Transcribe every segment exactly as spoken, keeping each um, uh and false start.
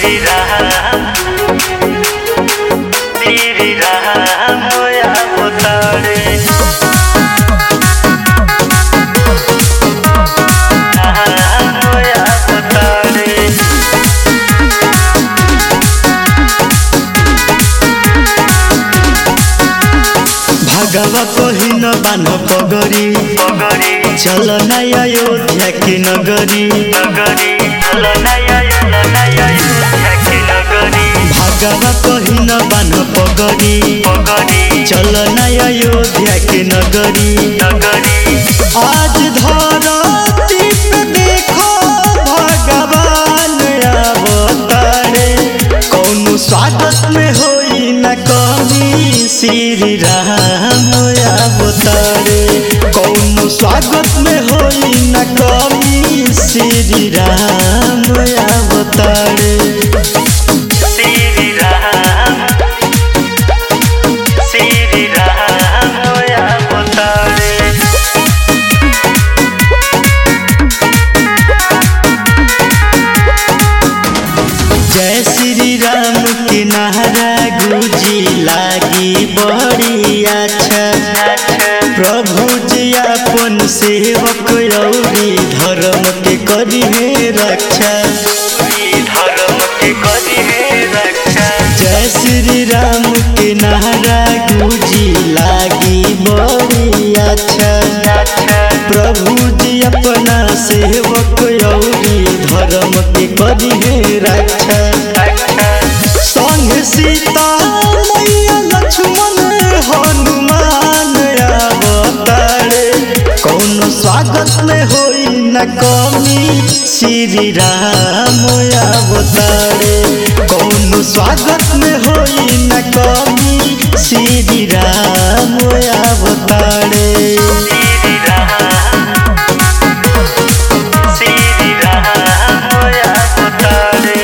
श्री राम श्री राम होया अवतारे राम होया अवतारे भगवा पहिन बान पगरी चल नया अयोध्या की नगरी भगवा पहिन बान पगरी चल नया अयोध्या की नगरी आज धरती पे देखो भगवान अवतारे कौन स्वागत में होई न कमी श्री राम अवतारे कौन स्वागत में होई न कमी श्री राम अवतारे श्री राम श्री राम होया अवतारे जय श्री राम के नारा गुजी लागी बड़ी अच्छा प्रभु जी अपन सेवक औरी धर्म के करी है रक्षा धर्म के करी है रक्षा जय श्री राम के नारा गुजी लागी बड़ी अच्छा प्रभु जी अपना सेवक औरी धर्म के करी है रक्षा संग सीता मैया लक्ष्मण हनुमान अवतारे कौन स्वागत में होई न कमी श्री राम अवतारे कौन स्वागत में होई न कमी श्री राम अवतारे श्री राम श्री राम होया अवतारे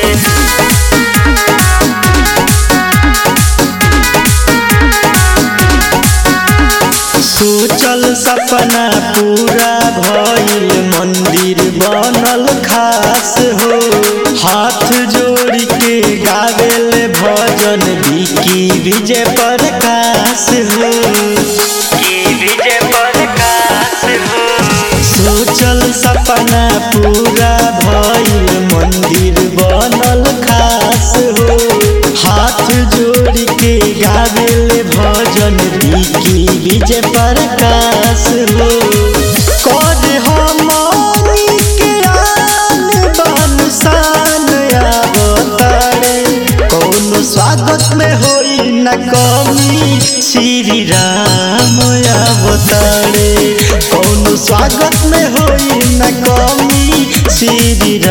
सोचल सपना पूरा भइल मंदिर बनल खास हो हाथ जोड़ के गावेल भजन विकी विजय प्रकाश हो की विजय प्रकाश हो सोचल सपना पूरा भइल मंदिर बनल खास हो हाथ जोड़ के गावेल भजन विकी विजय प्रकाश हो कर हमनी के आन बान शान अवतारे कौन स्वागत में होई न कमी श्री राम अवतारे कौन स्वागत में होई न कमी श्री